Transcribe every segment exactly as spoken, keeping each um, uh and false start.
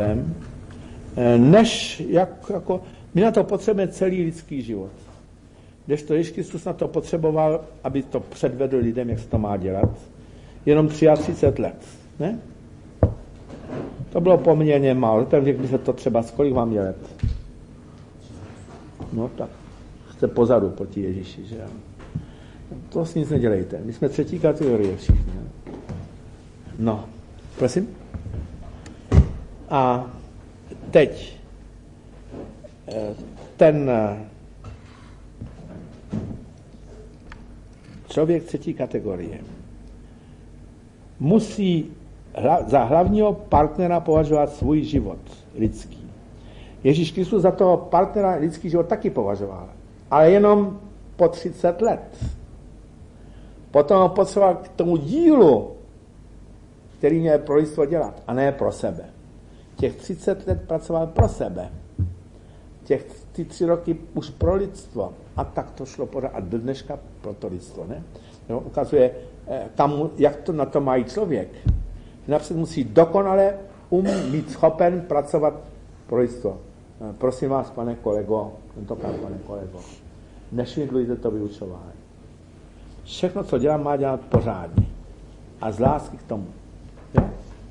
než jak, jako, my na to potřebujeme celý lidský život. Kdežto Ježíš Kristus na to potřeboval, aby to předvedl lidem, jak se to má dělat, jenom třicet tři let. Ne? To bylo poměrně málo. Tak řekl by se to třeba, kolik vám je let? No tak, jste pozadu proti Ježíši, že? To s nic nedělejte. My jsme třetí kategorie všichni. No, prosím? A teď ten člověk třetí kategorie musí za hlavního partnera považovat svůj život lidský. Ježíš Kristus za toho partnera lidský život taky považoval, ale jenom po třicet let. Potom ho potřeboval k tomu dílu, který měl pro lidstvo dělat, a ne pro sebe. Těch třicet let pracoval pro sebe. Těch ty tři roky už pro lidstvo. A tak to šlo pořád. A do dneška pro to lidstvo. Ne? No, ukazuje, kam, jak to na to mají člověk. Napřed musí dokonale um být schopen pracovat pro lidstvo. Prosím vás, pane kolego, tentokrát, pane kolego, nešvindlujte to vyučování. Všechno, co dělám, má dělat pořádně. A z lásky k tomu. Je?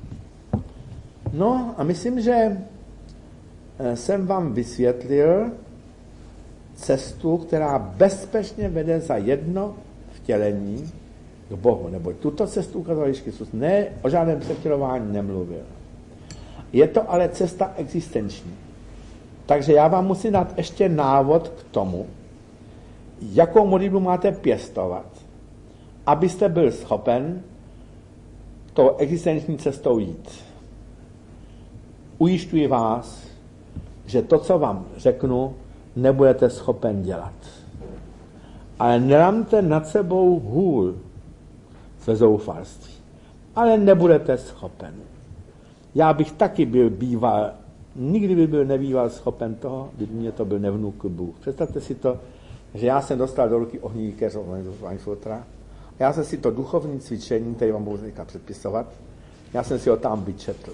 No a myslím, že jsem vám vysvětlil cestu, která bezpečně vede za jedno vtělení k Bohu. Nebo tuto cestu ukázal Ježíš Kristus. Ne, o žádném převtělování nemluvil. Je to ale cesta existenční. Takže já vám musím dát ještě návod k tomu, jakou modlitbu máte pěstovat, abyste byl schopen tou existenční cestou jít. Ujišťuji vás, že to, co vám řeknu, nebudete schopen dělat. Ale nelámte nad sebou hůl ze zoufalství. Ale nebudete schopen. Já bych taky byl býval, nikdy by byl nebýval schopen toho, kdyby mě to byl nevnuk Bůh. Představte si to, že já jsem dostal do ruky ohnivý keř od Weinfurtera. Já jsem si to duchovní cvičení, které vám budu říkat předpisovat, já jsem si ho tam vyčetl.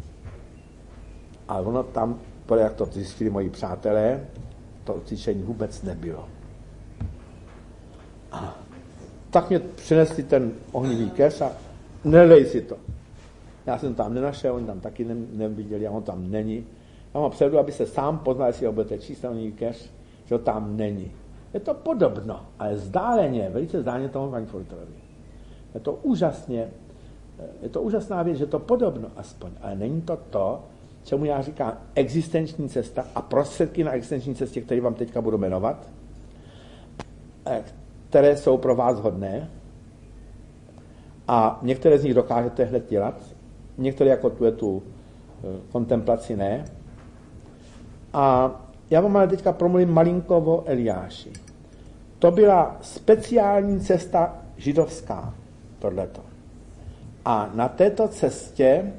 Ale ono tam, jak to zjistili moji přátelé, to cvičení vůbec nebylo. A tak mě přinesli ten ohnivý keř a nelej si to. Já jsem tam nenašel, oni tam taky ne, neviděli, a on tam není. Já mám předu, aby se sám poznal, jestli ho budete číst, ohnivý keř, že ho tam není. Je to podobno, ale vzdáleně, velice vzdáleně tomu Weinfurterovi. Je to úžasně, je to úžasná věc, že to podobno aspoň, ale není to to, čemu já říkám existenční cesta a prostředky na existenční cestě, které vám teďka budu jmenovat, které jsou pro vás hodné a některé z nich dokážete hned dělat, některé jako tu je tu kontemplaci ne. A já vám ale teďka promluvím malinko o Eliáši. To byla speciální cesta židovská, tohleto. A na této cestě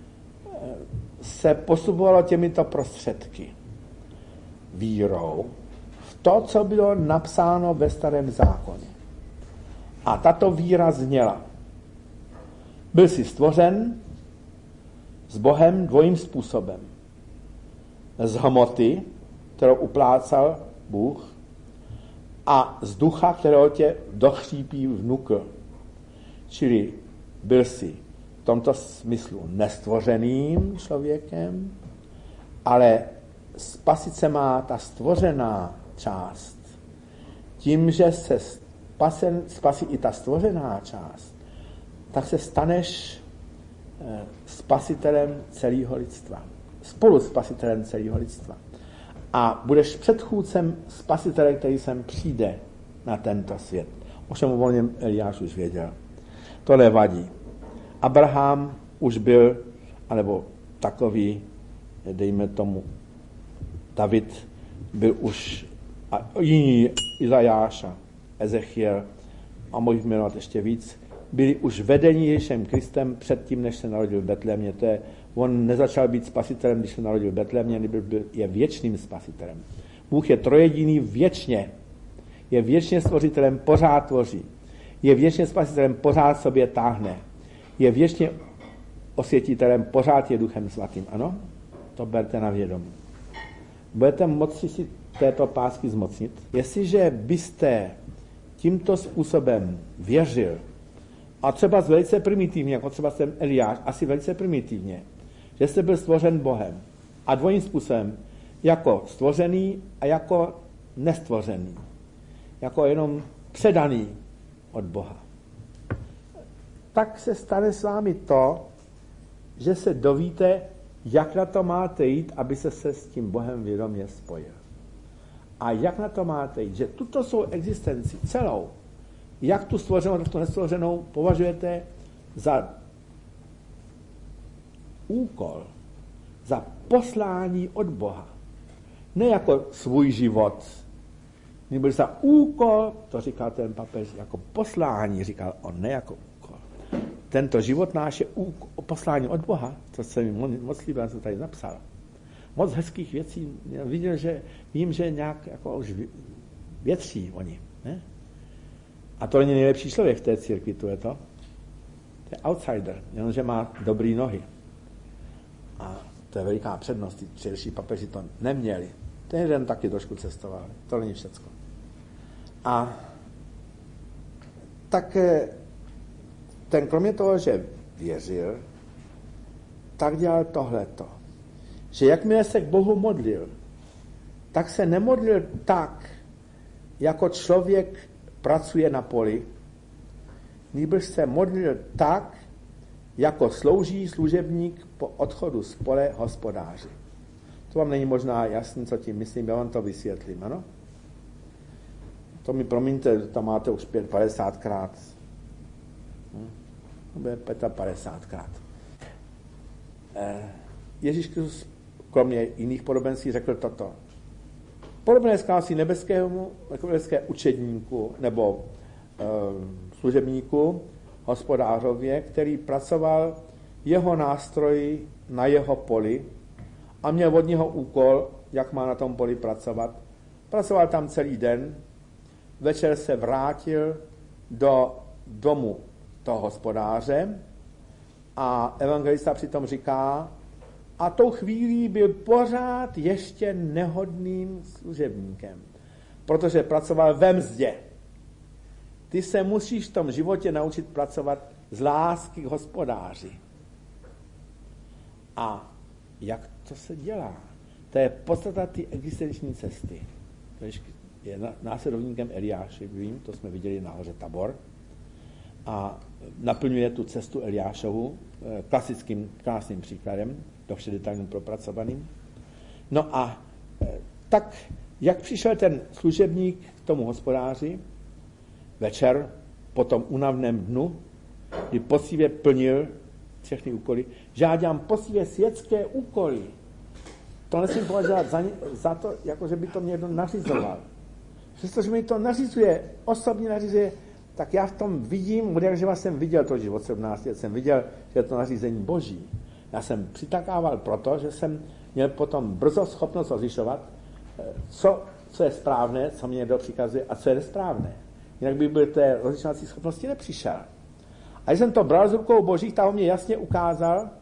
se postupovalo těmito prostředky. Vírou v to, co bylo napsáno ve Starém zákoně. A tato víra zněla. Byl jsi stvořen s Bohem dvojím způsobem. Z hmoty, kterou uplácal Bůh, a z ducha, kterého tě dochřípí vnukl. Čili byl jsi v tomto smyslu nestvořeným člověkem, ale spasit se má ta stvořená část. Tím, že se spasen, spasí i ta stvořená část, tak se staneš spasitelem celého lidstva. Spolu spasitelem celého lidstva. A budeš předchůdcem spasitele, který sem přijde na tento svět. O čem o něm Eliáš už věděl. To nevadí. Abraham už byl, anebo takový, dejme tomu, David byl už, a jiní Izajáša, Ezechiel, a můžu jmenovat ještě víc, byli už vedeni Ježíšem Kristem předtím, než se narodil v Betlémě. To je, on nezačal být spasitelem, když se narodil v Betlémě, byl, byl, je věčným spasitelem. Bůh je trojediný věčně. Je věčně stvořitelem, pořád tvoří. Je věčně spasitelem, pořád sobě táhne. Je věčně osvětitelem, pořád je Duchem Svatým. Ano? to berte na vědomí. Budete moci si této pásky zmocnit. Jestliže byste tímto způsobem věřil, a třeba velice primitivně, jako třeba jsem Eliáš, asi velice primitivně, že jste byl stvořen Bohem a dvojím způsobem, jako stvořený a jako nestvořený, jako jenom předaný od Boha. Tak se stane s vámi to, že se dovíte, jak na to máte jít, aby se se s tím Bohem vědomě spojil. A jak na to máte jít, že tuto svou existenci celou, jak tu stvořenou, tak tu nestvořenou, považujete za úkol, za poslání od Boha. Ne jako svůj život, nebo za úkol, to říkal ten papež, jako poslání, říkal on, ne jako úkol. Tento život náš je úkol, poslání od Boha, to se mi moc líbilo, co tady napsal. Moc hezkých věcí, já viděl, že vím, že nějak jako už větří oni, ne? A to není nejlepší člověk v té církvi, to je to. To je outsider, jenomže má dobrý nohy. A to je veliká přednost, ty předší papeži to neměli. Ten jeden taky trošku cestoval, to není všecko. A tak ten kromě toho, že věřil, tak dělal tohleto. Že jakmile se k Bohu modlil, tak se nemodlil tak, jako člověk pracuje na poli, nýbrž se modlil tak, jako slouží služebník po odchodu z pole hospodáři. To vám není možná jasný, co tím myslím, já vám to vysvětlím, ano? To mi promiňte, to máte už padesátkrát. Hm? To bude padesátkrát. Eh, Ježíš Kristus, kromě jiných podobenství, řekl toto. Podobné zkází nebeskému, nebeské učedníku nebo e, služebníku, hospodářově, který pracoval jeho nástroji na jeho poli a měl od něho úkol, jak má na tom poli pracovat. Pracoval tam celý den, večer se vrátil do domu toho hospodáře a evangelista přitom říká, a tou chvílí byl pořád ještě nehodným služebníkem, protože pracoval ve mzdě. Ty se musíš v tom životě naučit pracovat z lásky k hospodáři. A jak to se dělá? To je podstata ty existenční cesty. Je následovníkem Eliáše, vím, to jsme viděli na hoře Tabor. A naplňuje tu cestu Eliášovu klasickým, krásným příkladem, dobře detailně propracovaným. No a tak, jak přišel ten služebník k tomu hospodáři, večer, po tom únavném dnu, kdy poctivě plnil všechny úkoly, že já dělám poctivě světské úkoly. To nesmím považovat za, za to, jako že by to mě někdo nařizoval. Přestože mi to nařizuje, osobně nařizuje, tak já v tom vidím, že jsem viděl to život sedmnáct let, jsem viděl, že je to nařízení Boží. Já jsem přitakával proto, že jsem měl potom brzo schopnost rozlišovat, co, co je správné, co mě někdo přikazuje a co je nesprávné. Jinak by byl té rozlišovací schopnosti nepřišel. A když jsem to bral z rukou Božích, tak on mě jasně ukázal,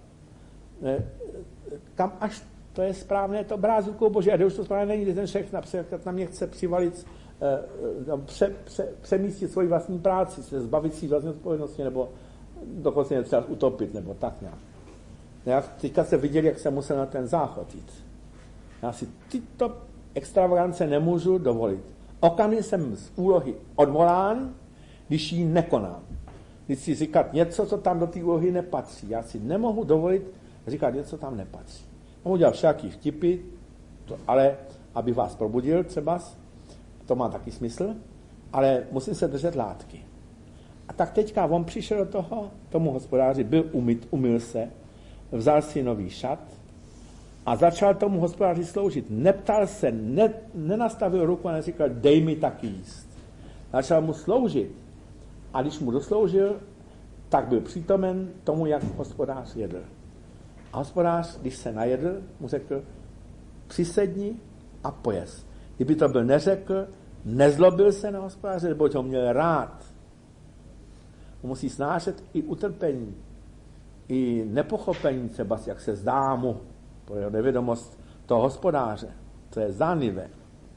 kam až to je správné, to brát z rukou Boží. A když už to správné není, když ten šéf například na mě chce přivalit, pře, pře, přemístit svoji vlastní práci, se zbavit si vlastní odpovědnosti, nebo dokonce mě třeba utopit, nebo tak nějak. Já teďka se viděl, jak jsem musel na ten záchod jít. Já si tyto extravagance nemůžu dovolit. Okamžitě jsem z úlohy odvolán, když ji nekonám. Když si říkat něco, co tam do té úlohy nepatří. Já si nemohu dovolit říkat něco, co tam nepatří. Mohu dělat všaký vtipy, to, ale abych vás probudil třeba, to má taky smysl, ale musím se držet látky. A tak teďka on přišel do toho, tomu hospodáři, byl umyt, umyl se, vzal si nový šat a začal tomu hospodáři sloužit. Neptal se, ne, nenastavil ruku a neříkal, dej mi taky jíst. Začal mu sloužit. A když mu dosloužil, tak byl přítomen tomu, jak hospodář jedl. A hospodář, když se najedl, mu řekl, přisedni a pojez. Kdyby to byl neřekl, nezlobil se na hospodáře, nebo ho měl rád. On musí snášet i utrpení, i nepochopení třeba, jak se zdá mu, pro jeho nevědomost toho hospodáře. To je zánivé.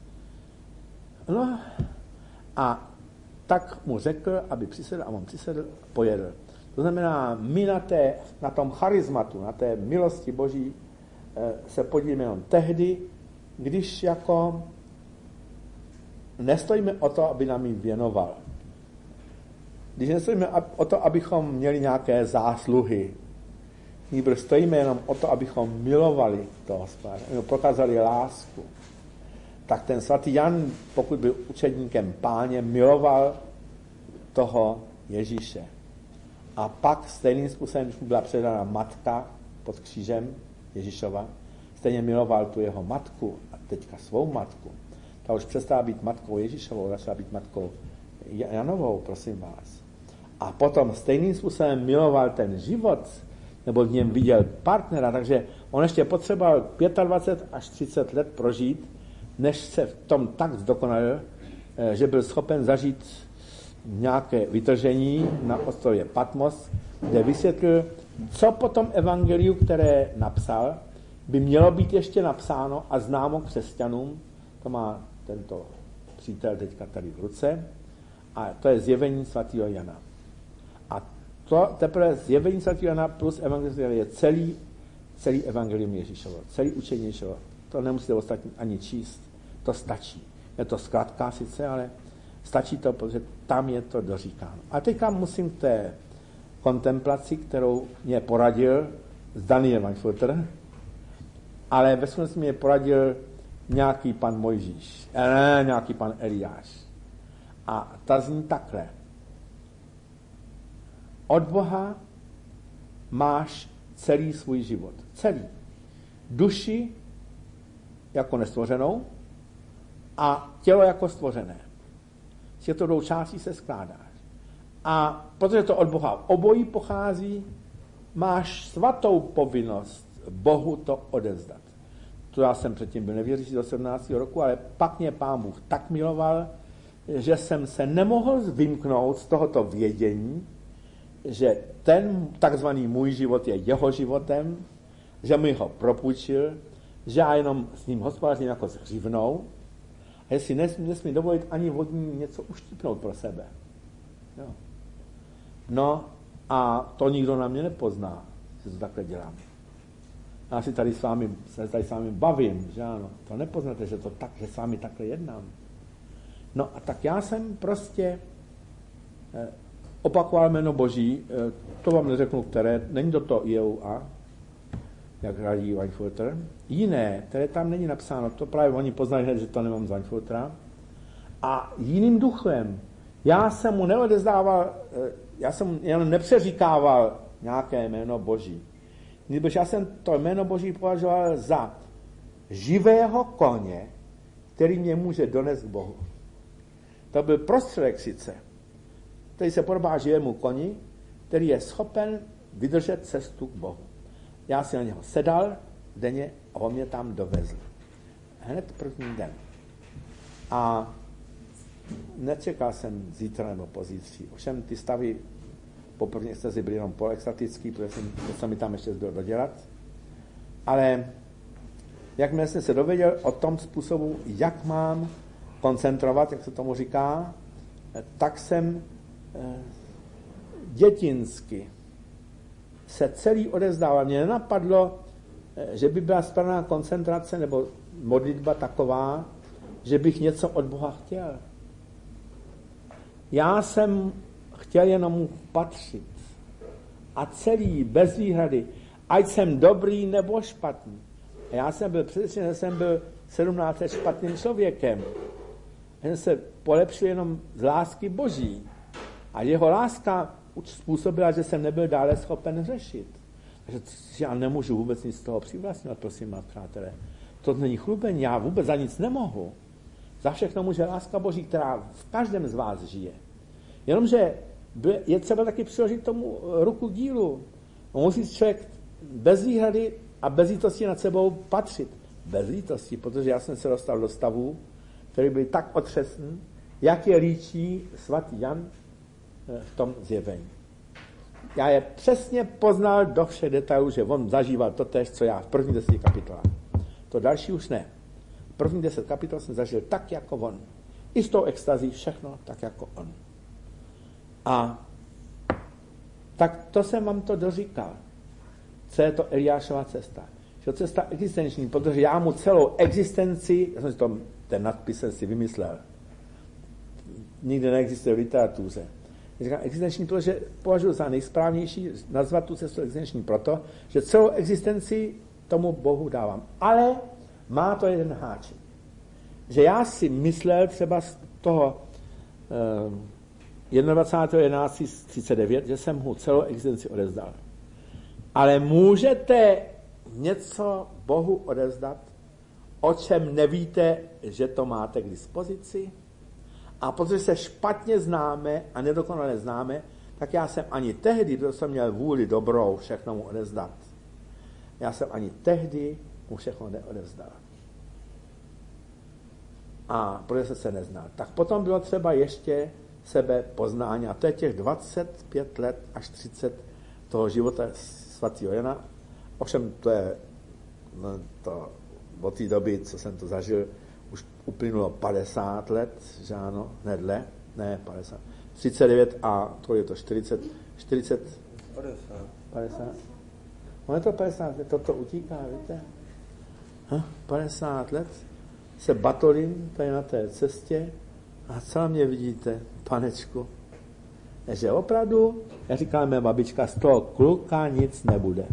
No a tak mu řekl, aby přisedl, a on přisedl a pojedl. To znamená, my na, té, na tom charizmatu, na té milosti Boží se podílíme jenom tehdy, když jako nestojíme o to, aby nám ji věnoval. Když nestojíme o to, abychom měli nějaké zásluhy, nýbrž stojíme jenom o to, abychom milovali toho hospodáře, prokázali lásku, tak ten svatý Jan, pokud byl učedníkem Páně, miloval toho Ježíše. A pak stejným způsobem, když mu byla předána matka pod křížem Ježíšova, stejně miloval tu jeho matku a teďka svou matku. Ta už přestala být matkou Ježíšovou, začala být matkou Janovou, prosím vás. A potom stejným způsobem miloval ten život, nebo v něm viděl partnera, takže on ještě potřeboval dvacet pět až třicet let prožít, než se v tom tak zdokonalil, že byl schopen zažít nějaké vytržení na ostrově Patmos, kde vysvětlil, co po tom evangeliu, které napsal, by mělo být ještě napsáno a známo křesťanům. To má tento přítel teďka tady v ruce. A to je zjevení svatého Jana. A to teprve zjevení svatého Jana plus evangelium je celý, celý evangelium Ježíšovo, celý učení Ježíšovo. To nemusíte ostatní ani číst. To stačí. Je to zkratka sice, ale stačí to, protože tam je to doříkáno. A teďka musím k té kontemplaci, kterou mě poradil Daniel Weinfurter, ale ve skutečnosti mě poradil nějaký pan Mojžíš, ne, nějaký pan Eliáš. A ta zní takhle. Od Boha máš celý svůj život. Celý. Duši jako nestvořenou a tělo jako stvořené. Z těchto dvou částí se skládáš. A protože to od Boha obojí pochází, máš svatou povinnost Bohu to odevzdat. To já jsem předtím byl nevěřící do sedmnáctého roku, ale pak mě Pán Bůh tak miloval, že jsem se nemohl vymknout z tohoto vědění, že ten takzvaný můj život je jeho životem, že mi ho propůjčil, že já jenom s ním hospodařím jako s hřivnou a jestli nesmí, nesmí dovolit ani vodní něco uštípnout pro sebe. Jo. No a to nikdo na mě nepozná, že to takhle dělám. Já si tady s vámi, se tady s vámi bavím, že ano, to nepoznáte, že, to tak, že s vámi takhle jednám. No a tak já jsem prostě eh, opakoval jméno Boží, eh, to vám neřeknu, které, není to to I E U A, jak radí Weinfurter. Jiné, které tam není napsáno, to právě oni poznají, že to nemám z Weinfurtera. A jiným duchem, já jsem mu neodezdával, eh, já jsem jen nepřeříkával nějaké jméno Boží. Nebož já jsem to jméno Boží považoval za živého koně, který mě může donést k Bohu. To byl prostředek sice, který se podobá živému koni, který je schopen vydržet cestu k Bohu. Já si na něho sedal denně a on mě tam dovezl. Hned první den. A nečekal jsem zítra nebo pozítří. Ovšem ty stavy po první extazi byly jenom polextatický, protože jsem, to se mi tam ještě zbyl dodělat. Ale jakmile jsem se dověděl o tom způsobu, jak mám koncentrovat, jak se tomu říká, tak jsem eh, dětinsky se celý odevzdával. Mně nenapadlo, eh, že by byla správná koncentrace nebo modlitba taková, že bych něco od Boha chtěl. Já jsem chtěl jenom mu patřit. A celý, bez výhrady, ať jsem dobrý nebo špatný. A já jsem byl přesvědčen, že jsem byl sedmnáct let špatným člověkem. Jen se polepšil jenom z lásky Boží. A jeho láska způsobila, že jsem nebyl dále schopen řešit. Takže já nemůžu vůbec nic z toho přivlastňovat, prosím vás, přátelé. To není chlubení, já vůbec za nic nemohu. Za všechno může láska Boží, která v každém z vás žije. Jenomže je třeba taky přiložit tomu ruku k dílu. Musí člověk bez výhrady a bez lítosti nad sebou patřit. Bez lítosti, protože já jsem se dostal do stavu, který byl tak otřesný, jak je líčí svatý Jan v tom zjevení. Já je přesně poznal do všech detailů, že on zažíval to též, co já v prvních deseti kapitolách. To další už ne. První deset kapitol jsem zažil tak, jako on. I s tou extazí všechno tak, jako on. A tak to jsem vám to doříkal. Co je to Eliášova cesta? Že cesta existenční, protože já mu celou existenci, já jsem si to, ten nadpis jsem si vymyslel, nikde neexistuje v literatuře. Já říkám existenční, protože považuji za nejsprávnější nazvat tu cestu existenční proto, že celou existenci tomu Bohu dávám. Ale má to jeden háček. Že já si myslel třeba z toho eh, dvacátého prvního jedenáctého třicet devět, že jsem mu celou existenci odezdal. Ale můžete něco Bohu odevzdat, o čem nevíte, že to máte k dispozici? A protože se špatně známe a nedokonale známe, tak já jsem ani tehdy, protože jsem měl vůli dobrou všechno mu odevzdat, já jsem ani tehdy mu všechno neodevzdal. A protože jsem se neznal. Tak potom bylo třeba ještě sebe poznání. A to je těch dvacet pět let až třicet toho života svatého Jana. Ovšem to je no, to, od té doby, co jsem to zažil, už uplynulo padesát let, že ano, nedle, ne padesát, třicet devět a to je to čtyřicet, čtyřicet, padesát. Ono je to padesát let, toto utíká, víte? Ha, padesát let se batolím tady na té cestě a co mě vidíte, panečku? Že opravdu, jak říká mé babička, z toho kluka nic nebude.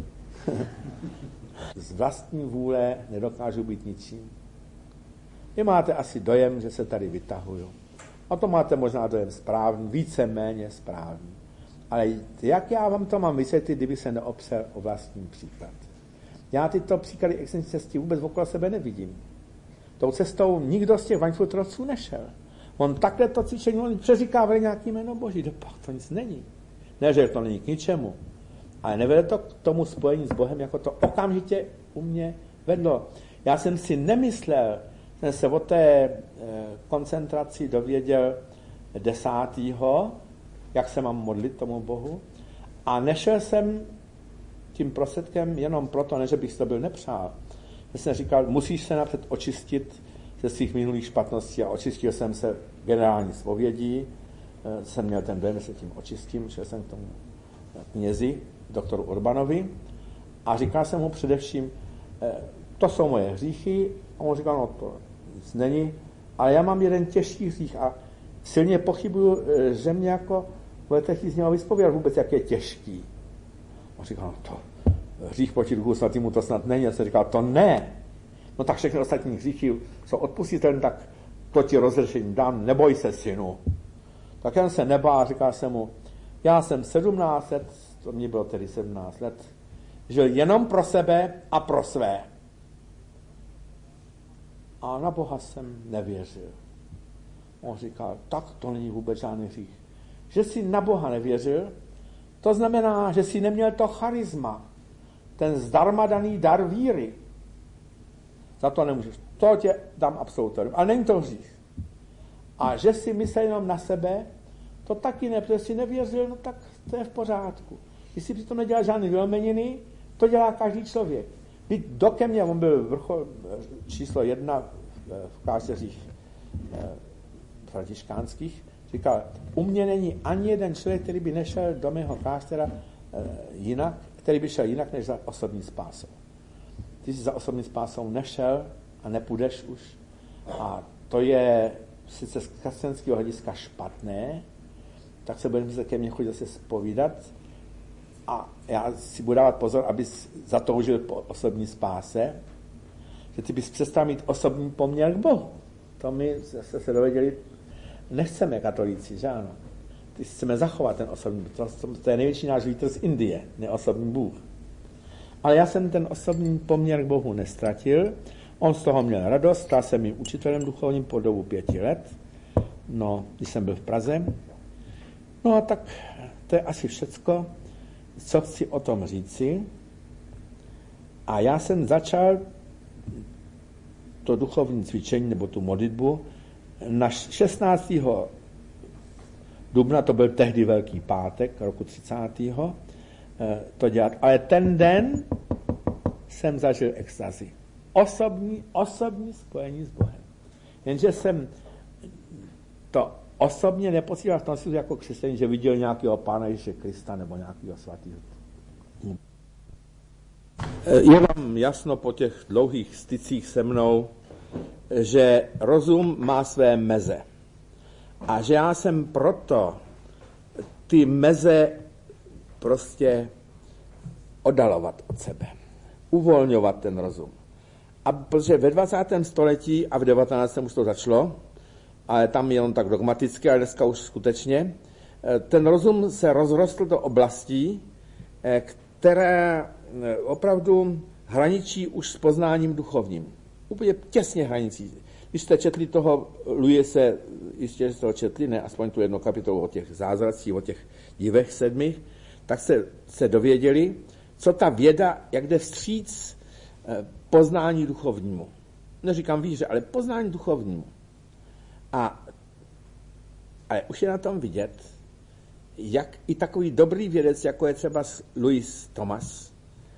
Z vlastní vůle nedokážu být ničím. Vy máte asi dojem, že se tady vytahuju. A to máte možná dojem správný, víceméně správný. Ale jak já vám to mám vysvětlit, kdyby se neopřel o vlastní příklad? Já tyto příklady existenční cesty vůbec okolo sebe nevidím. Tou cestou nikdo z těch Weinfurterovců nešel. On takhle to cvičení, on přeříkávali nějaký jméno Boží, dopak to nic není. Ne, že to není k ničemu, ale nevede to k tomu spojení s Bohem, jako to okamžitě u mě vedlo. Já jsem si nemyslel, jsem se o té e, koncentraci dověděl desátýho, jak se mám modlit tomu Bohu, a nešel jsem tím prostředkem jenom proto, ne, že bych to byl nepřál. Já jsem říkal, musíš se napřed očistit ze svých minulých špatností a očistil jsem se generální zpovědí. E, jsem měl ten dojem, že se tím očistím, šel jsem k tomu knězi, doktoru Urbanovi, a říkal jsem mu především, e, to jsou moje hříchy, a on říkal, no to nic není, ale já mám jeden těžký hřích a silně pochybuju, že mě jako budete chtít z něho vyspovědět vůbec, jak je těžký. On říkal, no to hřích proti Duchu Svatému to snad není. Já jsem říkal, to ne. No tak všechny ostatní hříchy jsou odpustitelné, tak to ti rozřešení dám, neboj se, synu. Tak jen se nebál, říkal jsem mu, já jsem sedmnáct let, to mě bylo tedy sedmnáct let, žil jenom pro sebe a pro své. A na Boha jsem nevěřil. On říkal, tak to není vůbec žádný hřích. Že jsi na Boha nevěřil, to znamená, že jsi neměl to charisma, ten zdarma daný dar víry. Za to nemůžeš. To tě dám absolutorium. Ale není to hřích. A že jsi myslel jenom na sebe, to taky ne, protože jsi nevěřil, no tak to je v pořádku. Když si přitom nedělal žádný vylomeniny, to dělá každý člověk. Byť do ke mně, on byl vrchol číslo jedna v klášteřích františkánských, říkal, u mě není ani jeden člověk, který by nešel do mého kláštera jinak, který by šel jinak než za osobní spásou. Ty jsi za osobní spásou nešel a nepůjdeš už. A to je sice z křesťanského hlediska špatné, tak se budeme muset ke mně chodit zase zpovídat a já si budu dávat pozor, abys zatoužil po osobní spáse, že ty bys přestal mít osobní poměr k Bohu. To my zase se dověděli, nechceme katolíci, že ano. Ty chceme zachovat ten osobní, to, to je největší náš vítr z Indie, neosobní Bůh. Ale já jsem ten osobní poměr k Bohu nestratil, on z toho měl radost, stal se mým učitelem duchovním po dobu pěti let, no, když jsem byl v Praze. No a tak to je asi všecko, co chci o tom říci. A já jsem začal to duchovní cvičení, nebo tu modlitbu, na šestnáctého dubna, to byl tehdy Velký pátek, roku třicátého to dělat. Ale ten den jsem zažil extazi. Osobní, osobní spojení s Bohem. Jenže jsem to osobně nepocítil v tom smyslu jako křesťanin, že viděl nějakého Pána Ježíše Krista nebo nějakého svatého. Je vám jasno po těch dlouhých stycích se mnou, že rozum má své meze. A že já jsem proto ty meze prostě oddalovat od sebe. Uvolňovat ten rozum. A protože ve dvacátém století a v devatenáctém už to začalo, ale tam jenom tak dogmaticky, ale dneska už skutečně, ten rozum se rozrostl do oblastí, které opravdu hraničí už s poznáním duchovním. Úplně těsně hranicí. Když jste četli toho Luise, jistě jste ho četli, ne, aspoň tu jednu kapitolu o těch zázracích, o těch divech sedmých, tak se, se dověděli, co ta věda, jak jde vstříc poznání duchovnímu. Neříkám víře, ale poznání duchovnímu. A ale už je na tom vidět, jak i takový dobrý vědec, jako je třeba Louis Thomas,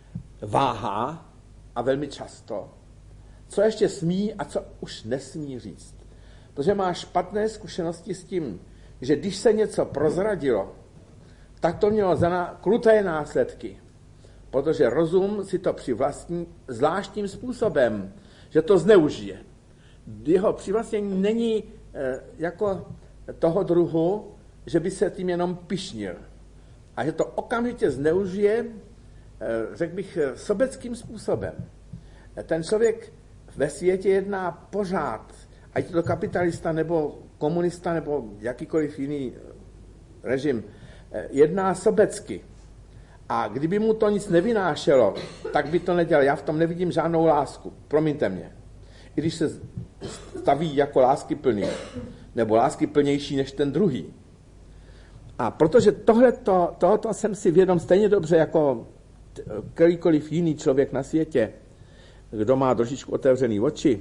váhá a velmi často, co ještě smí a co už nesmí říct. Protože má špatné zkušenosti s tím, že když se něco prozradilo, tak to mělo za kruté následky. Protože rozum si to přivlastní zvláštním způsobem, že to zneužije. Jeho přivlastnění není e, jako toho druhu, že by se tím jenom pyšnil. A že to okamžitě zneužije, e, řekl bych, sobeckým způsobem. Ten člověk ve světě jedná pořád, ať je to kapitalista, nebo komunista, nebo jakýkoliv jiný režim, jedná sobecky. A kdyby mu to nic nevynášelo, tak by to nedělal. Já v tom nevidím žádnou lásku. Promiňte mě. I když se staví jako láskyplný, nebo láskyplnější než ten druhý. A protože tohleto, tohoto jsem si vědom stejně dobře jako kterýkoliv jiný člověk na světě, kdo má trošičku otevřený oči,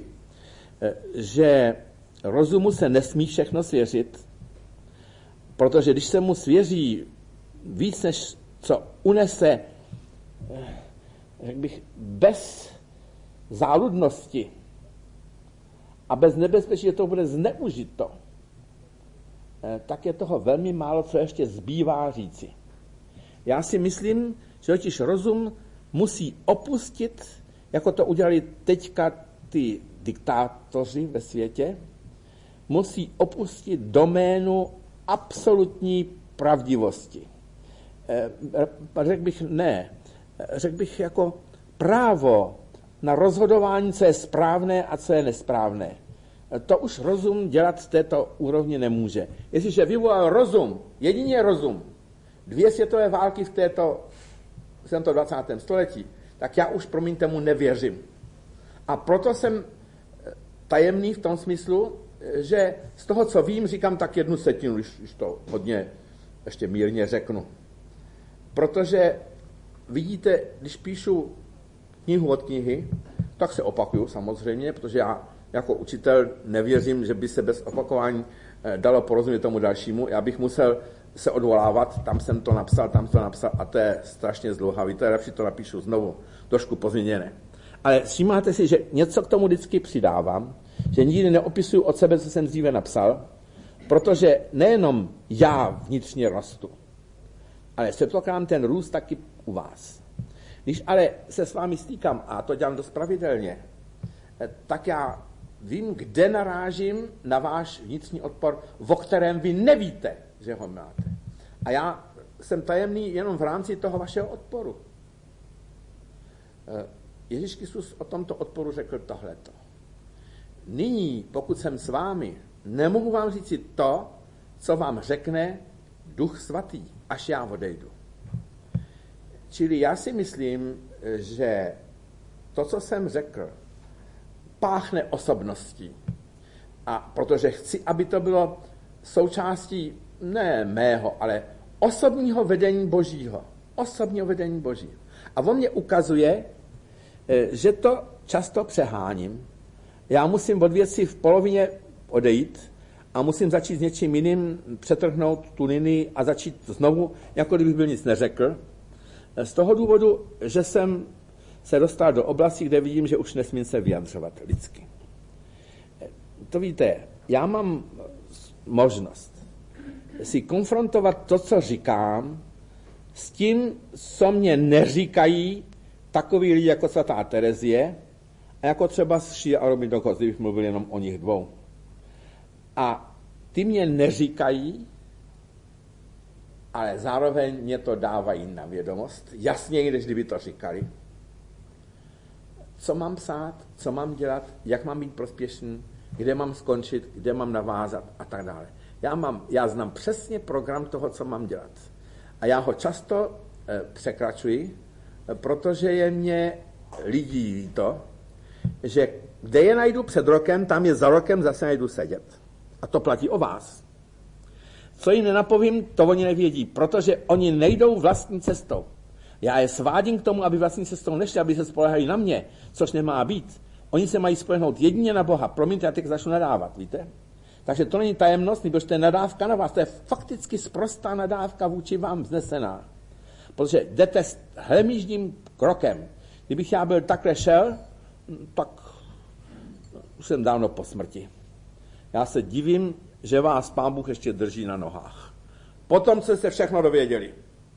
že rozumu se nesmí všechno svěřit, protože když se mu svěří víc, než co unese, řekl bych, bez záludnosti a bez nebezpečí, že to bude zneužito, tak je toho velmi málo, co ještě zbývá říci. Já si myslím, že totiž rozum musí opustit, jako to udělali teďka ty diktátoři ve světě, musí opustit doménu absolutní pravdivosti. Řekl bych ne, řekl bych jako právo na rozhodování, co je správné a co je nesprávné. To už rozum dělat v této úrovni nemůže. Jestliže vyvolal rozum, jedině rozum, dvě světové války v této v tomto dvacátém století, tak já už, promiňte mu, nevěřím. A proto jsem tajemný v tom smyslu, že z toho, co vím, říkám tak jednu setinu, když, když to hodně ještě mírně řeknu. Protože vidíte, když píšu knihu od knihy, tak se opakuju samozřejmě, protože já jako učitel nevěřím, že by se bez opakování dalo porozumět tomu dalšímu. Já bych musel se odvolávat, tam jsem to napsal, tam jsem to napsal a to je strašně zdlouhavý. To je lepší, to napíšu znovu, trošku pozměněné. Ale všímáte si, že něco k tomu vždycky přidávám, že nikdy neopisuju od sebe, co jsem dříve napsal, protože nejenom já vnitřně rostu, ale předpokládám ten růst taky u vás. Když ale se s vámi stýkám, a to dělám dost pravidelně, tak já vím, kde narážím na váš vnitřní odpor, o kterém vy nevíte, že ho máte. A já jsem tajemný jenom v rámci toho vašeho odporu. Ježíš Kristus o tomto odporu řekl tohleto. Nyní, pokud jsem s vámi, nemohu vám říci to, co vám řekne Duch Svatý, až já odejdu. Čili já si myslím, že to, co jsem řekl, páchne osobností. A protože chci, aby to bylo součástí ne mého, ale osobního vedení Božího. Osobního vedení Božího. A on mě ukazuje, že to často přeháním. Já musím od věci v polovině odejít a musím začít s něčím jiným, přetrhnout tu linii a začít znovu, jako kdybych byl nic neřekl. Z toho důvodu, že jsem se dostal do oblasti, kde vidím, že už nesmím se vyjadřovat lidsky. To víte, já mám možnost si konfrontovat to, co říkám, s tím, co mě neříkají takový lidi jako svatá Terezie a jako třeba Šíja a Robin-Dokos, kdybych mluvil jenom o nich dvou. A ty mě neříkají, ale zároveň mě to dávají na vědomost, jasněji, než kdyby to říkali. Co mám psát, co mám dělat, jak mám být prospěšný, kde mám skončit, kde mám navázat a tak dále. Já, mám, já znám přesně program toho, co mám dělat. A já ho často e, překračuji, protože je mě lidí líto, že kde je najdu před rokem, tam je za rokem zase najdu sedět. A to platí o vás. Co jim nenapovím, to oni nevědí, protože oni nejdou vlastní cestou. Já je svádím k tomu, aby vlastní cestou nešli, aby se spolehali na mě, což nemá být. Oni se mají spolehnout jedině na Boha. Promiňte, já teď začnu nadávat, víte? Takže to není tajemnost, nebož to je nadávka na vás. To je fakticky sprostá nadávka vůči vám vznesená. Protože jdete s hlemíždím krokem. Kdybych já byl takhle šel, tak už jsem dávno po smrti. Já se divím, že vás Pán Bůh ještě drží na nohách. Potom, co jste všechno dověděli.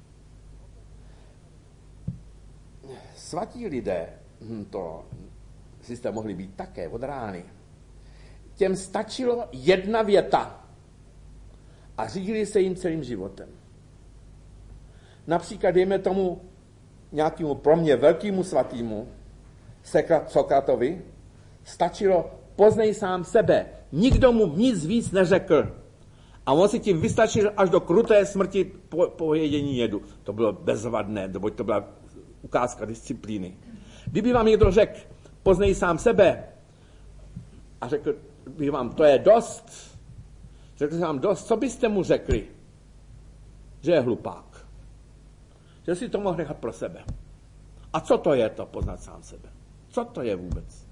Svatí lidé, to si jste mohli být také od rány, těm stačilo jedna věta a řídili se jim celým životem. Například dejme tomu nějakému pro mě velkému svatýmu Sokratovi stačilo poznej sám sebe. Nikdo mu nic víc neřekl. A on si tím vystačil až do kruté smrti po, po jedění jedu. To bylo bezvadné, nebo to byla ukázka disciplíny. Kdyby vám někdo řekl, poznej sám sebe, a řekl bych vám, to je dost, řekl jsem vám dost, co byste mu řekli? Že je hlupák. Že si to mohl nechat pro sebe. A co to je to, poznat sám sebe? Co to je vůbec?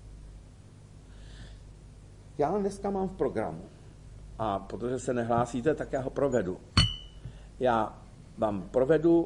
Já dneska mám v programu. A protože se nehlásíte, tak já ho provedu. Já vám provedu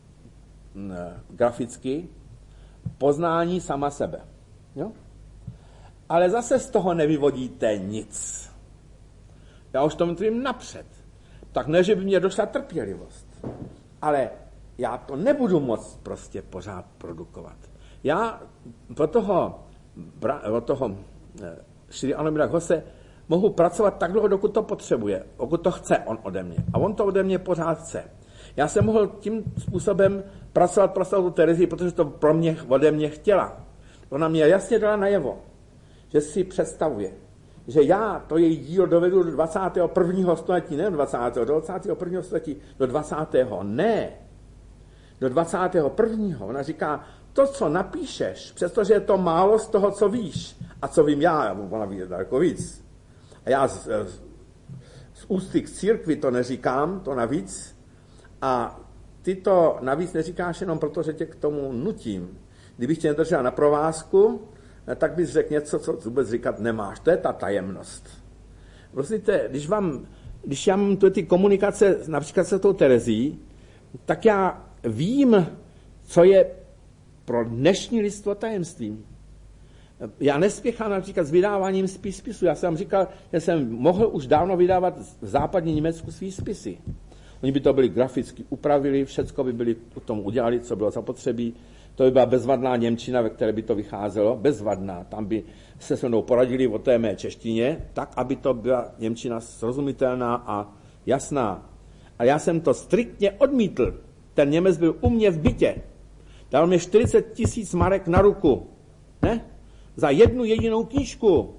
ne, graficky poznání sama sebe. Jo? Ale zase z toho nevyvodíte nic. Já už tomu tvím napřed. Tak ne, že by mě došla trpělivost. Ale já to nebudu moc prostě pořád produkovat. Já pro toho, pro toho Šri Anubira Ghose mohu pracovat tak dlouho, dokud to potřebuje, dokud to chce on ode mě. A on to ode mě pořád chce. Já jsem mohl tím způsobem pracovat pro svatou Terezii, protože to pro mě, ode mě chtěla. Ona mě jasně dala najevo, že si představuje, že já to její dílo dovedu do dvacátého prvního století, ne do dvacátého do dvacátého prvního století, do dvacátého ne, do dvacátého prvního Ona říká, to, co napíšeš, přestože je to málo z toho, co víš, a co vím já, ona ví daleko víc. A já z, z, z ústy k církvi to neříkám, to navíc, a ty to navíc neříkáš jenom proto, že tě k tomu nutím. Kdybych tě nedržel na provázku, tak bys řekl něco, co vůbec říkat nemáš. To je ta tajemnost. Prosíte, když, vám, když já mám ty komunikace například se tou Terezí, tak já vím, co je pro dnešní lidstvo tajemstvím. Já nespěchám například s vydáváním spis spisů. Já jsem říkal, že jsem mohl už dávno vydávat v západní Německu svý spisy. Oni by to byli graficky upravili, všecko by byli u tom udělali, co bylo zapotřebí. To by byla bezvadná němčina, ve které by to vycházelo. Bezvadná. Tam by se se mnou poradili o té mé češtině, tak, aby to byla němčina srozumitelná a jasná. A já jsem to striktně odmítl. Ten Němec byl u mě v bytě. Dal mi čtyřicet tisíc marek na ruku. Ne? Za jednu jedinou knížku.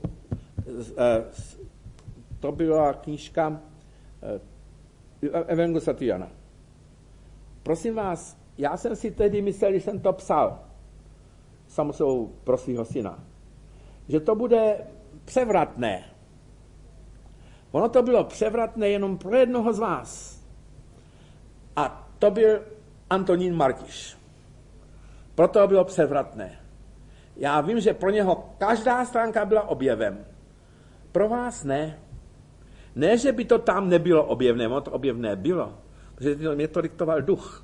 To byla knížka Evangelium Satyana. Prosím vás, já jsem si tehdy myslel, když jsem to psal, samozřejmě pro svého syna, že to bude převratné. Ono to bylo převratné jenom pro jednoho z vás. A to byl Antonín Martiš. Proto bylo převratné. Já vím, že pro něho každá stránka byla objevem. Pro vás ne. Ne, že by to tam nebylo objevné, ono to objevné bylo. Protože mě to diktoval duch.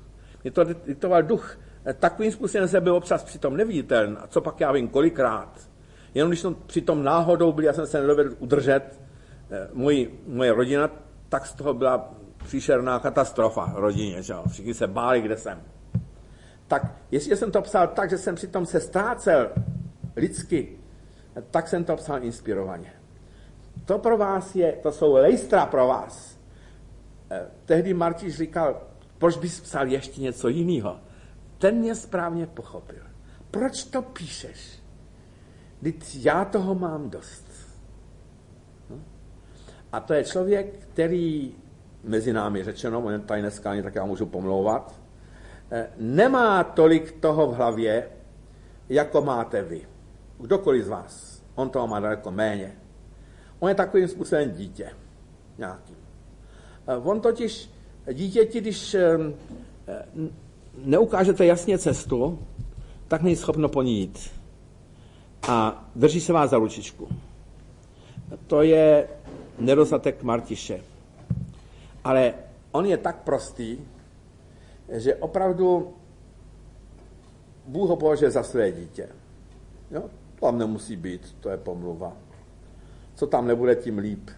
Je to diktoval duch. Takovým způsobem se byl občas přitom neviditelný. A co pak já vím, kolikrát. Jenom když jsem přitom náhodou byl, já jsem se nedovedl udržet, moji, moje rodina, tak z toho byla příšerná katastrofa v rodině. Že? Všichni se báli, kde jsem. Tak jestli jsem to psal tak, že jsem přitom se ztrácel lidsky, tak jsem to psal inspirovaně. To pro vás je, to jsou lejstra pro vás. Tehdy Martiš říkal, proč bys psal ještě něco jiného? Ten mě správně pochopil. Proč to píšeš? Vždyť já toho mám dost. No? A to je člověk, který, mezi námi řečeno, on tady dneska ani tak já můžu pomlouvat, nemá tolik toho v hlavě, jako máte vy. Kdokoliv z vás. On toho má daleko méně. On je takovým způsobem dítě. Nějakým. On totiž dítěti, když neukážete jasně cestu, tak není schopno po ní jít. A drží se vás za ručičku. To je nedostatek Martiše. Ale on je tak prostý, že opravdu Bůh ho považuje za své dítě. Jo? To tam nemusí být, to je pomluva. Co tam nebude, tím líp.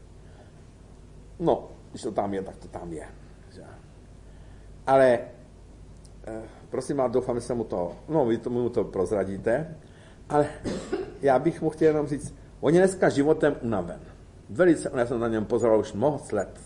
No, když to tam je, tak to tam je. Ale eh, prosím vás, doufám, že se mu to, no vy tomu to prozradíte, ale já bych mu chtěl jenom říct, on je dneska životem unaven. Velice, já jsem na něm pozoroval už mnoho let.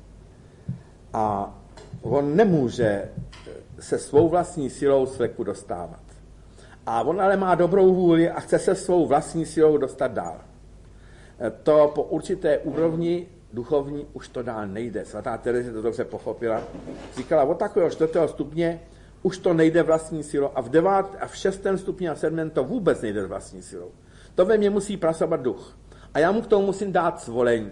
A on nemůže se svou vlastní silou z fleku dostávat. A on ale má dobrou vůli a chce se svou vlastní silou dostat dál. To po určité úrovni duchovní už to dál nejde. Svatá Terezie to dobře pochopila. Říkala, od takového čtvrtého stupně už to nejde vlastní silou a v devát a v šestém stupni a sedmém to vůbec nejde vlastní silou. To ve mně musí pracovat duch. A já mu k tomu musím dát svolení.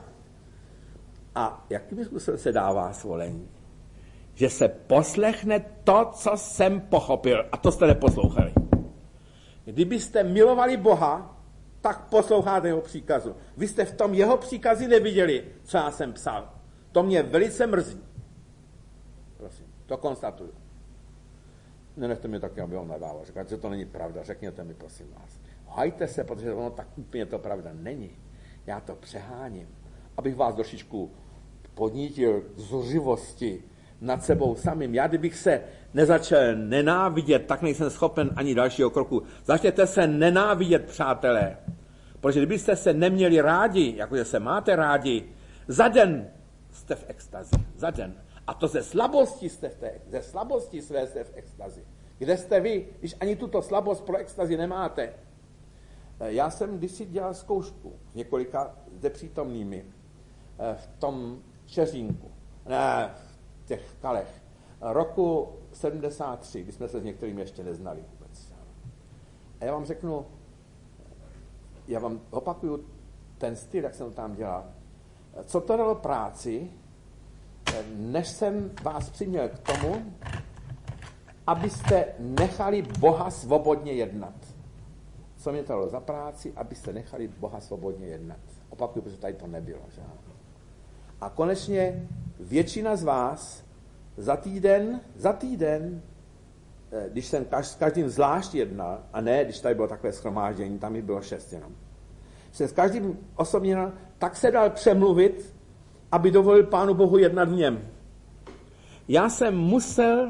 A jakým způsobem se dává svolení? Že se poslechne to, co jsem pochopil. A to jste neposlouchali. Kdybyste milovali Boha, tak posloucháte jeho příkazu. Vy jste v tom jeho příkazy neviděli, co já jsem psal. To mě velice mrzí. Prosím, to konstatuju. Nenechte mi taky, aby on nadával. Říkáte, že to není pravda. Řekněte mi, prosím vás. Hajte se, protože ono tak úplně to pravda není. Já to přeháním. Abych vás trošičku podnítil k zuřivosti nad sebou samým. Já, kdybych se nezačal nenávidět, tak nejsem schopen ani dalšího kroku. Začněte se nenávidět, přátelé. Protože kdybyste se neměli rádi, jakože se máte rádi, za den jste v extazi. Za den. A to ze slabosti jste v té, ze slabosti své jste v extazi. Kde jste vy, když ani tuto slabost pro extazi nemáte? Já jsem kdysi dělal zkoušku s několika zde přítomnými v tom Čeřínku, ne, v těch Kalech, roku sedmdesát tři, kdy jsme se s některými ještě neznali vůbec. A já vám řeknu, já vám opakuju ten styl, jak jsem to tam dělal. Co to dalo práci, než jsem vás přiměl k tomu, abyste nechali Boha svobodně jednat. Co mě to dalo za práci, abyste nechali Boha svobodně jednat. Opakuju, protože tady to nebylo. Že? A konečně většina z vás za týden, za týden, když jsem s každým zvlášť jednal, a ne, když tady bylo takové shromáždění, tam jich bylo šest jenom, když jsem s každým osobně jednal, tak se dal přemluvit, aby dovolil Pánu Bohu jednat v něm. Já jsem musel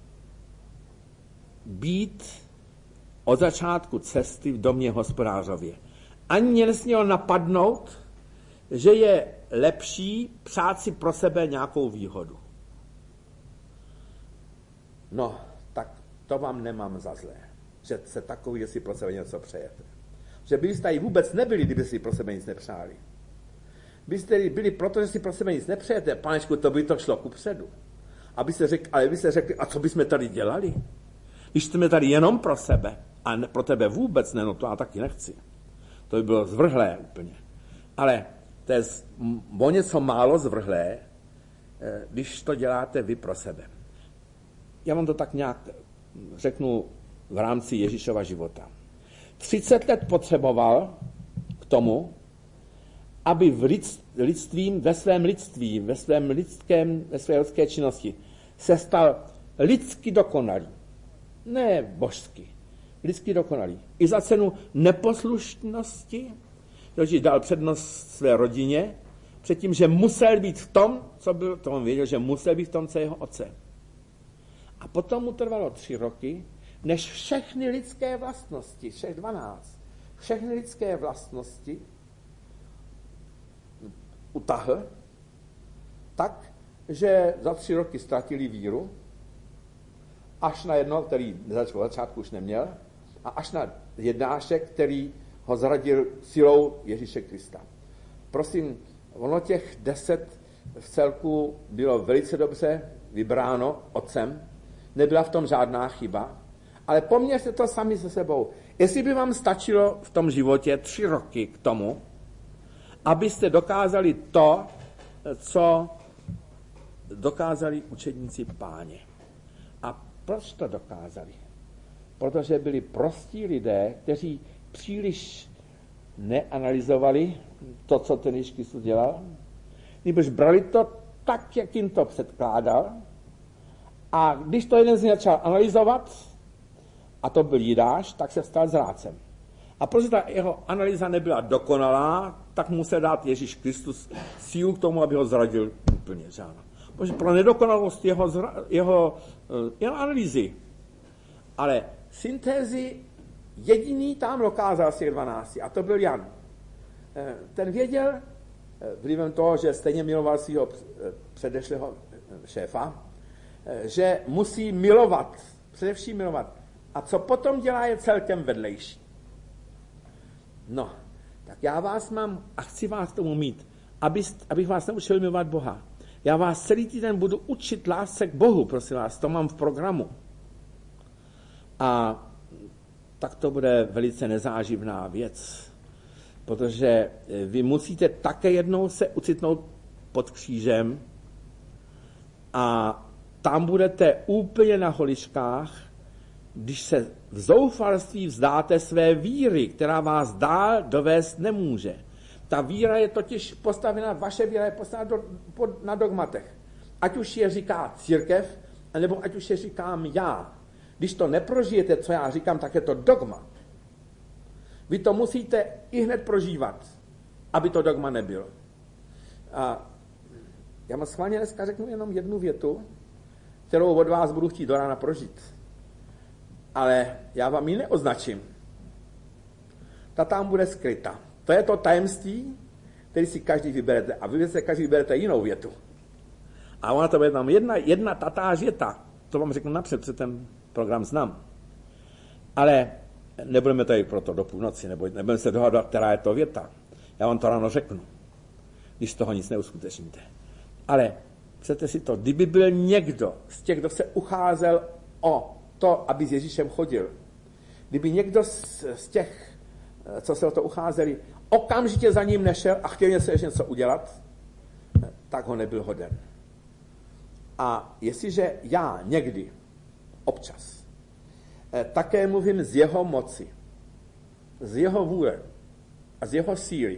být od začátku cesty v domě Hospodářově. Ani mě nesmělo napadnout, že je lepší přát si pro sebe nějakou výhodu. No, tak to vám nemám za zlé, že se takový, že si pro sebe něco přejete. Že byste tady vůbec nebyli, kdyby si pro sebe nic nepřáli. Byste byli proto, že si pro sebe nic nepřejete, panečku, to by to šlo kupředu. Abyste řekli, ale byste řekli, a co bychom tady dělali? Když jsme tady jenom pro sebe, a ne, pro tebe vůbec ne, no to já taky nechci. To by bylo zvrhlé úplně. Ale to je o něco málo zvrhlé, když to děláte vy pro sebe. Já vám to tak nějak řeknu v rámci Ježíšova života. třicet let potřeboval k tomu, aby v lidstvím, ve svém lidství, ve svém lidském, ve své lidské činnosti se stal lidsky dokonalý. Ne božsky. Lidsky dokonalý. I za cenu neposlušnosti, protože dal přednost své rodině, předtím, že musel být v tom, co byl, to on věděl, že musel být v tom, co jeho otce. A potom mu trvalo tři roky, než všechny lidské vlastnosti, všech dvanáct, všechny lidské vlastnosti utahl, tak, že za tři roky ztratili víru, až na jedno, který od začátku už neměl, a až na jednášek, který ho zradil silou Ježíše Krista. Prosím, ono těch deset v celku bylo velice dobře vybráno otcem, nebyla v tom žádná chyba, ale poměřte to sami se sebou. Jestli by vám stačilo v tom životě tři roky k tomu, abyste dokázali to, co dokázali učedníci Páně. A proč to dokázali? Protože byli prostí lidé, kteří příliš neanalyzovali to, co ten Ježíš Kristus dělal, nebož brali to tak, jak jim to předkládal, a když to jeden z nich začal analyzovat, a to byl Jidáš, tak se stal zrádcem. A protože ta jeho analýza nebyla dokonalá, tak musel dát Ježíš Kristus sílu k tomu, aby ho zradil úplně. Žádno. Protože pro nedokonalost jeho, zra, jeho, jeho analýzy, ale syntézy jediný tam dokázal z těch dvanácti, a to byl Jan. Ten věděl, vlivem toho, že stejně miloval svého předešlého šéfa, že musí milovat, především milovat. A co potom dělá, je celkem vedlejší. No, tak já vás mám a chci vás tomu mít, abych, abych vás naučil milovat Boha. Já vás celý týden budu učit lásce k Bohu, prosím vás, to mám v programu. A tak to bude velice nezáživná věc, protože vy musíte také jednou se ucitnout pod křížem a tam budete úplně na holičkách, když se v zoufalství vzdáte své víry, která vás dál dovést nemůže. Ta víra je totiž postavena, vaše víra je postavena do, pod, na dogmatech. Ať už je říká církev, nebo ať už je říkám já. Když to neprožijete, co já říkám, tak je to dogma. Vy to musíte i hned prožívat, aby to dogma nebylo. A já vám schválně dneska řeknu jenom jednu větu, kterou od vás budu chtít do rána prožít. Ale já vám ji neoznačím. Ta tam bude skryta. To je to tajemství, který si každý vyberete. A vy si každý vyberete jinou větu. A ona to bude tam jedna, jedna tatáž věta. To vám řeknu napřed, protože ten program znám. Ale nebudeme tady proto do půlnoci, nebo nebudeme se dohadovat, která je to věta. Já vám to ráno řeknu, když z toho nic neuskutečníte. Ale chcete si to, kdyby byl někdo z těch, kdo se ucházel o to, aby s Ježíšem chodil, kdyby někdo z, z těch, co se o to ucházeli, okamžitě za ním nešel a chtěl něco, něco udělat, tak ho nebyl hoden. A jestliže já někdy, občas, také mluvím z jeho moci, z jeho vůle a z jeho síly,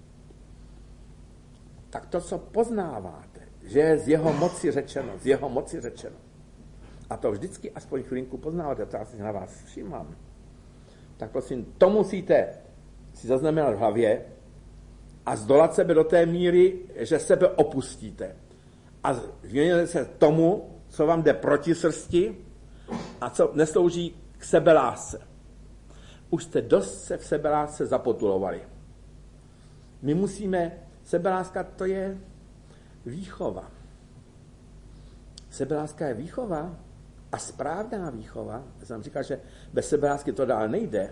tak to, co poznáváte, že je z jeho moci řečeno, z jeho moci řečeno, a to vždycky aspoň chvilinku poznáváte, to já si na vás všímám, tak prosím, to musíte si zaznamenat v hlavě a zdolat sebe do té míry, že sebe opustíte. A věnujete se tomu, co vám jde proti srsti a co neslouží k sebelásce. Už jste dost se v sebelásce zapotulovali. My musíme, sebeláska to je výchova. Sebeláska je výchova a správná výchova. Já jsem říkal, že bez sebelásky to dál nejde.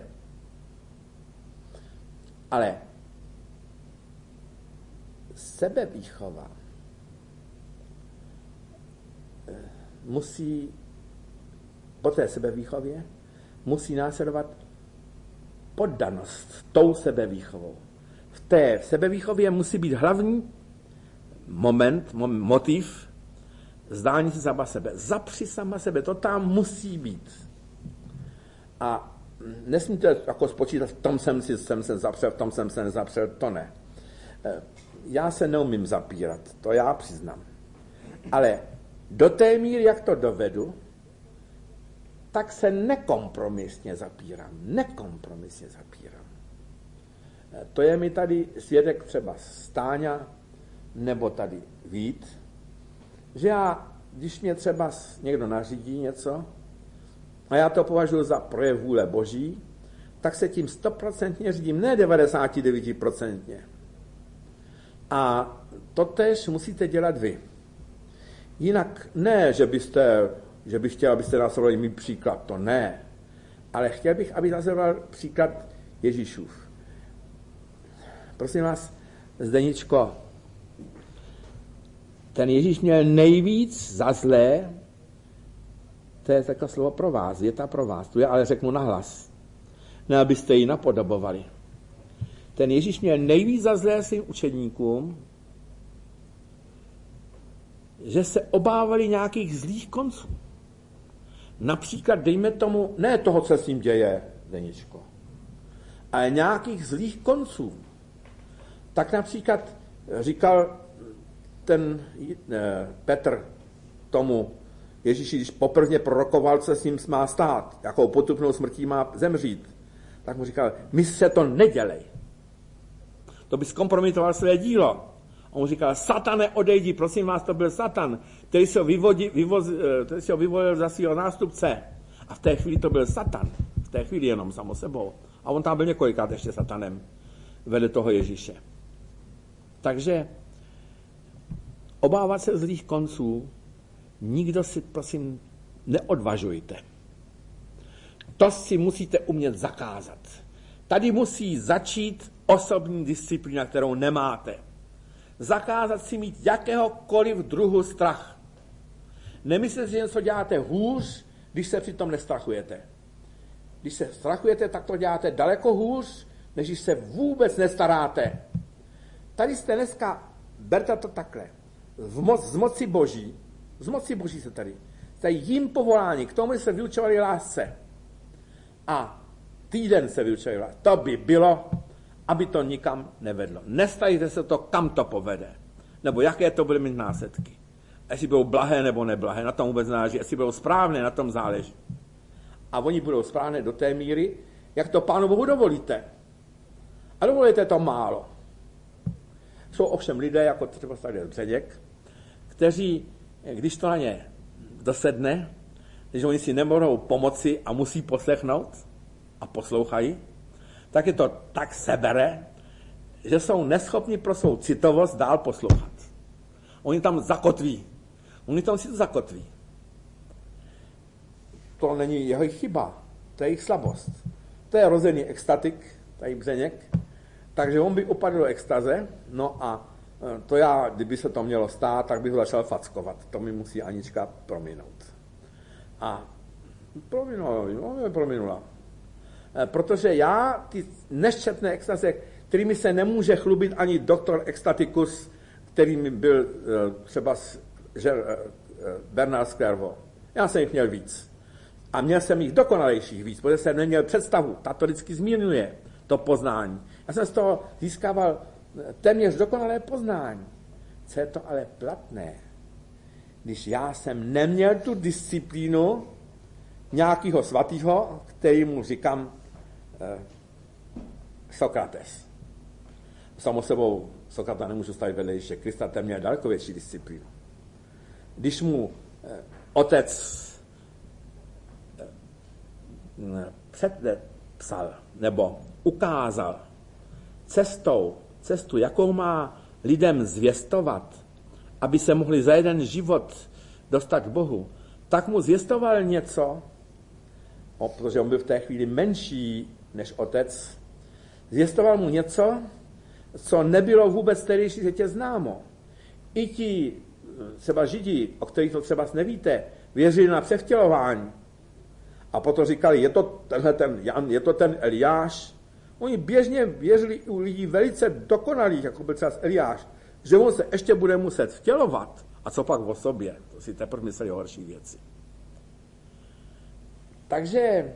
Ale sebevýchova musí, po té sebevýchově, musí následovat poddanost tou sebevýchovou. V té sebevýchově musí být hlavní moment, motiv, zdání se sama sebe. Zapři sama sebe, to tam musí být. A nesmíte jako spočítat, v tom jsem si jsem se zapřel, v tom jsem se nezapřel, to ne. Já se neumím zapírat, to já přiznám. Ale do té míry, jak to dovedu, tak se nekompromisně zapírám. Nekompromisně zapírám. To je mi tady svědek třeba Stáňa, nebo tady Vít, že já, když mě třeba někdo nařídí něco, a já to považuji za projev vůle Boží, tak se tím stoprocentně řídím, ne devadesát devět procent. A totéž musíte dělat vy. Jinak ne, že byste, že bych chtěl, abyste následovali mý příklad, to ne. Ale chtěl bych, aby následoval příklad Ježíšův. Prosím vás, Zdeničko, ten Ježíš měl nejvíc za zlé, to je takové slovo pro vás, věta pro vás, tu je ale řeknu nahlas, ne abyste ji napodobovali. Ten Ježíš měl nejvíc za zlé svým učedníkům, že se obávali nějakých zlých konců. Například, dejme tomu, ne toho, co s ním děje, Zdeničko, ale nějakých zlých konců. Tak například říkal ten eh, Petr tomu Ježíši, když poprvně prorokoval, co s ním má stát, jakou potupnou smrtí má zemřít, tak mu říkal, my se to nedělej. To by zkompromitoval své dílo. A on mu říkal, satane, odejdi, prosím vás, to byl Satan, který se ho, vyvodí, vyvoz, který se ho vyvolil za svého nástupce. A v té chvíli to byl Satan. V té chvíli jenom samo sebou. A on tam byl několikrát ještě Satanem vedle toho Ježíše. Takže obávat se zlých konců nikdo si, prosím, neodvažujte. To si musíte umět zakázat. Tady musí začít osobní disciplína, kterou nemáte. Zakázat si mít jakéhokoliv druhu strach. Nemyslete, že něco děláte hůř, když se přitom nestrachujete. Když se strachujete, tak to děláte daleko hůř, než když se vůbec nestaráte. Tady jste dneska, berte to takhle, v moc, z moci Boží, z moci Boží se tady, jste jim povoláni k tomu, že se vyučovali lásce. A týden se vyučovali lásce. To by bylo, aby to nikam nevedlo. Nestajte se to, kam to povede. Nebo jaké to bude mít následky. Jestli budou blahé nebo neblahé, na tom vůbec záleží. Jestli budou správné, na tom záleží. A oni budou správné do té míry, jak to Pánu Bohu dovolíte. A dovolíte to málo. Jsou ovšem lidé, jako třeba tady Bředěk, kteří, když to na ně dosedne, když oni si nemohou pomoci a musí poslechnout a poslouchají, tak je to tak sebere, že jsou neschopni pro svou citovost dál poslouchat. Oni tam zakotví. Oni tam si to zakotví. To není jeho chyba, to je jejich slabost. To je rozený extatik, tady Břeněk, takže on by upadl do extaze, no a to já, kdyby se to mělo stát, tak bych ho začal fackovat. To mi musí Anička prominout. A prominula, no, prominula. Protože já ty nešťastné extaze, kterými se nemůže chlubit ani doktor extatikus, kterým byl třeba Bernard Clairvaux. Já jsem jich měl víc. A měl jsem jich dokonalejších víc, protože jsem neměl představu. Tato vždycky zmírňuje to poznání. Já jsem z toho získával téměř dokonalé poznání. Co je to ale platné? Když já jsem neměl tu disciplínu nějakého svatého, který mu říkám eh, Sokrates. Samo sebou Sokrata nemůžu stavit vedle Ježíše Krista, ten měl daleko větší disciplínu. Když mu eh, otec eh, předepsal nebo ukázal cestou, cestu, jakou má lidem zvěstovat, aby se mohli za jeden život dostat k Bohu, tak mu zvěstoval něco, o, protože on byl v té chvíli menší než otec, zvěstoval mu něco, co nebylo vůbec v tehdejší světě známo. I ti třeba Židi, o kterých to třeba nevíte, věřili na převtělování. A potom říkali, je to tenhle ten Jan, je to ten Eliáš. Oni běžně věřili u lidí velice dokonalých, jako byl třeba Eliáš, že on se ještě bude muset vtělovat. A co pak o sobě? To si teprve mysleli o horší věci. Takže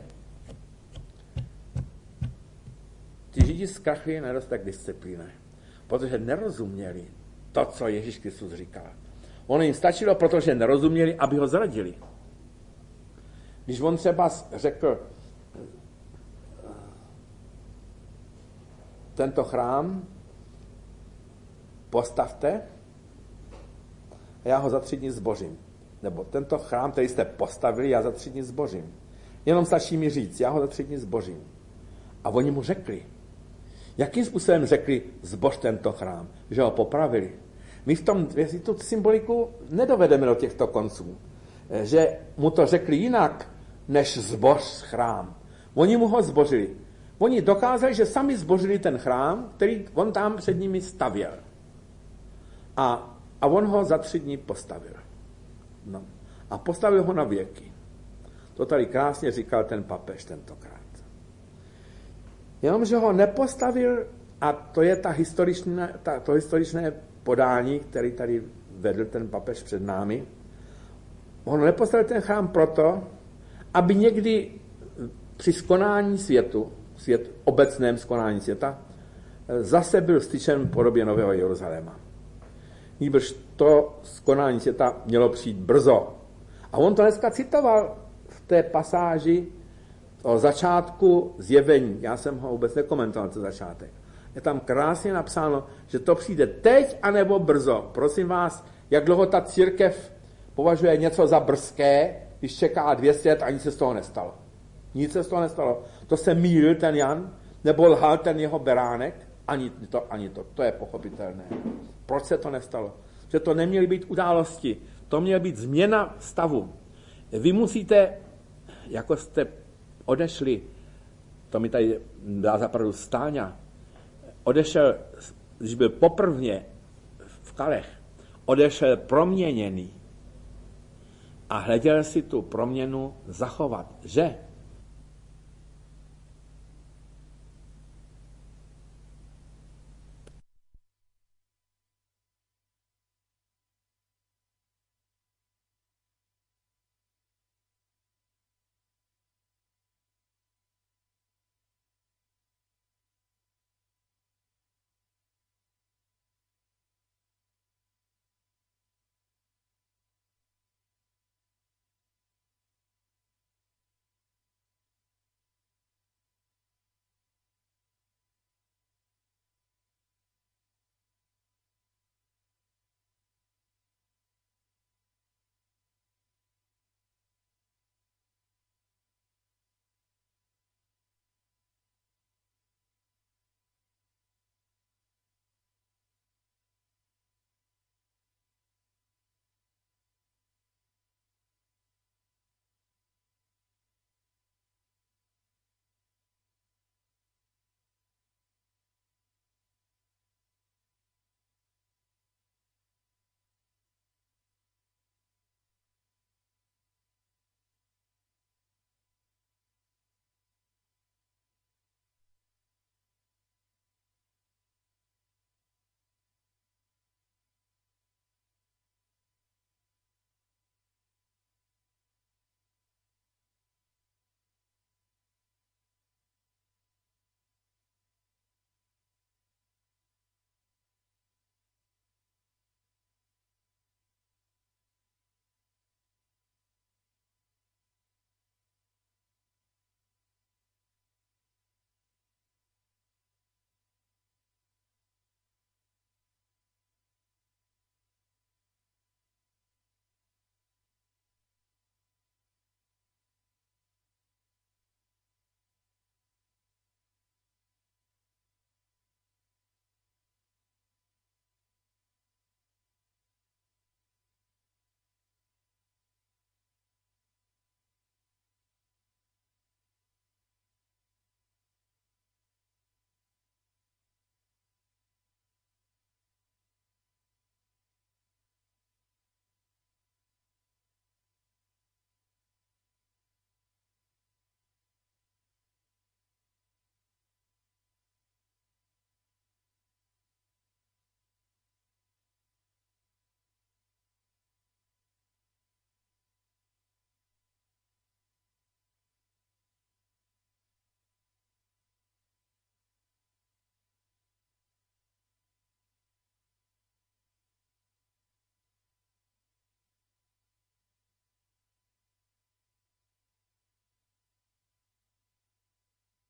ti Židi zkrachli nedostatek disciplíny, protože nerozuměli to, co Ježíš Kristus říkal. Ono jim stačilo, protože nerozuměli, aby ho zradili. Když on třeba řekl, tento chrám postavte a já ho za tři dny zbořím. Nebo tento chrám, který jste postavili, já za tři dny zbořím. Jenom stačí mi říct, já ho za tři dny zbořím. A oni mu řekli, jakým způsobem řekli, zboř tento chrám, že ho popravili. My v tom, jestli tu symboliku nedovedeme do těchto konců, že mu to řekli jinak, než zboř chrám. Oni mu ho zbořili. Oni dokázali, že sami zbořili ten chrám, který on tam před nimi stavěl. A, a on ho za tři dny postavil. No. A postavil ho na věky. To tady krásně říkal ten papež tentokrát. Jenomže ho nepostavil, a to je ta historičné, ta, to historičné podání, který tady vedl ten papež před námi. On nepostavil ten chrám proto, aby někdy při skonání světu, svět, obecném skonání světa, zase byl styčen v podobě Nového Jeruzaléma. Nýbrž to skonání světa mělo přijít brzo. A on to dneska citoval v té pasáži o začátku zjevení. Já jsem ho vůbec nekomentoval, ten začátek. Je tam krásně napsáno, že to přijde teď anebo brzo. Prosím vás, jak dlouho ta církev považuje něco za brzké, když čeká dvě stě let a nic se z toho nestalo. Nic se z toho nestalo. To se mýlil ten Jan, nebo lhal ten jeho beránek, ani to, ani to. To je pochopitelné. Proč se to nestalo? Že to neměly být události. To měla být změna stavu. Vy musíte, jako jste odešli, to mi tady dá zapravdu Stáňa, odešel, když byl poprvně v Kalech, odešel proměněný a hleděl si tu proměnu zachovat. Že?